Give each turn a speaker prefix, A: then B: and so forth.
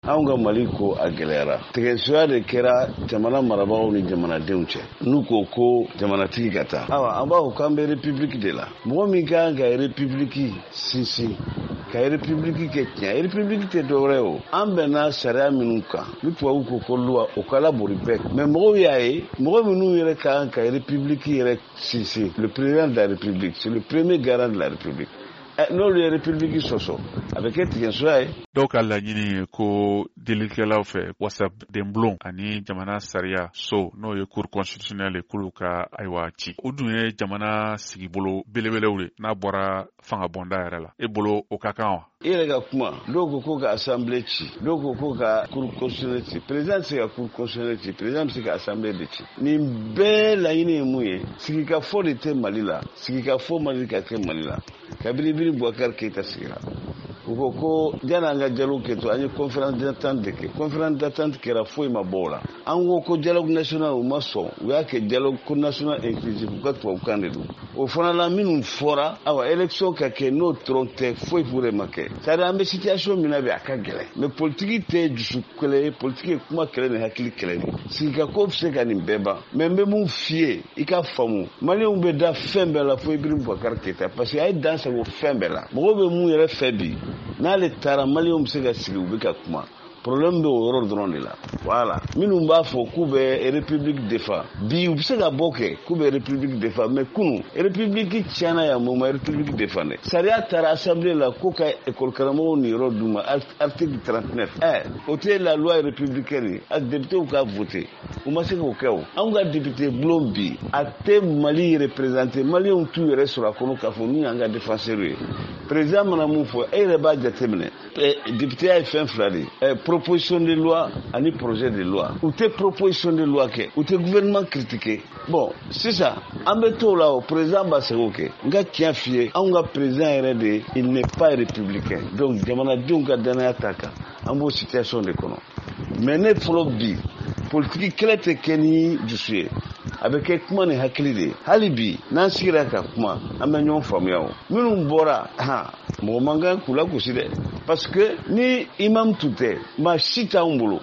A: Anw ka Mali ko a gɛlɛyara. Tigɛsoya de kɛra jamana marabagaw ni jamanadenw cɛ. N'u ko jamanatigi ka taa. Awa, an b'a fɔ k'an bɛ république de la. Mɔgɔ min kan ka république sinsin, ka république kɛ tiɲɛ. République tɛ dɔwɛrɛ o. An bɛnna sariya minnu kan. Ni tubabu ko loi, o ka labori bɛɛ. Mais mɔgɔw y'a ye, mɔgɔ minnu yɛrɛ kan ka république yɛrɛ sinsin, le président de la république, c'est le premier garant de la république. N'olu ye république sɔsɔ, a bɛ kɛ tigɛsoya ye.
B: Dɔw ka laɲini ko delikɛlaw fɛ WhatsApp denbulon ani jamana sariya so n'o ye cour constitutionnelle ye k'olu ka ayiwa ci. O dun ye jamana sigibolo belebelew de n'a bɔra fanga bɔnda yɛrɛ la. E bolo o ka kan wa?
A: I yɛrɛ ka kuma, dɔw ko ka assemblée ci, dɔw ko ka cour constitutionnelle ci. Président tɛ se ka cour constitutionnelle ci, président bɛ se ka assemblée de ci. Nin bɛɛ laɲini ye mun ye? Sigikafɔ de tɛ Mali la, sigikafɔ Mali ka kɛ Mali la. Kabini Ibrim Boubacar Keïta sigira. U ko janni an ka dialogue kɛ to an ye conférence d'attente de kɛ. Conférence d'attente kɛra foyi ma bɔ o la. An ko dialogue national u ma sɔn. U y'a kɛ dialogue national inclusif u ka tubabukan de don. O fana la minnu fɔra, awa élection ka kɛ n'o dɔrɔn tɛ foyi pourrait ma kɛ. C'est-à-dire an bɛ situation min na bi a ka gɛlɛn. Mais politique tɛ dusu kɛlɛ ye, politique ye kuma kɛlɛ ni hakili kɛlɛ de. Sigikako bɛ se ka nin bɛɛ ban. Mais n bɛ mun f'i ye, i ka faamu. Maliyɛnw bɛ da fɛn bɛɛ la fo Ibrim Boubacar Keïta parce que a ye dan sago fɛn bɛɛ la. Mɔgɔw bɛ mun yɛrɛ fɛ bi. N'ale taara maliyɛnw bɛ se ka sigi u bɛ ka kuma. Problème bɛ o yɔrɔ dɔrɔn de la. Voilà. Minnu b'a fɔ k'u bɛ république défend. Bi u bɛ se ka bɔ kɛ k'u bɛ république défend mais kunu république tiɲɛna yan mun ma république défend dɛ. Sariya taara assemblée la ko ka école karamɔgɔw ni yɔrɔ d'u ma article 39. O tɛ la loi républicaine ye. A députés ka voté. U ma se k'o kɛ o. Anw ka député bulon bi a tɛ Mali représenter. Maliyɛnw t'u yɛrɛ sɔrɔ a kɔnɔ k'a fɔ n'u y'an ka défenseur ye. Président mana mun fɔ e yɛrɛ b'a jateminɛ. Député ye fɛn fila de ye. Proposition de loi ani projet de loi. Ou te proposition de loi kɛ, ou te gouvernement critiqué. Bon, sisan an bɛ t'o la o président b'a sɛgɛn o kɛ. N ka tiɲɛ f'i ye, anw ka président yɛrɛ de il n'est pas républicain. Donc jamanadenw ka danaya t'a kan. An b'o situation de kɔnɔ. Mais ne fɔlɔ bi politique kɛlɛ tɛ kɛ ni dusu ye. A bɛ kɛ kuma ni hakili de ye. Hali bi n'an sigira ka kuma an bɛ ɲɔgɔn faamuya o. Minnu bɔra mɔgɔ man kan k'u lagosi dɛ. Parce que ni imam tun tɛ maa si t'anw bolo.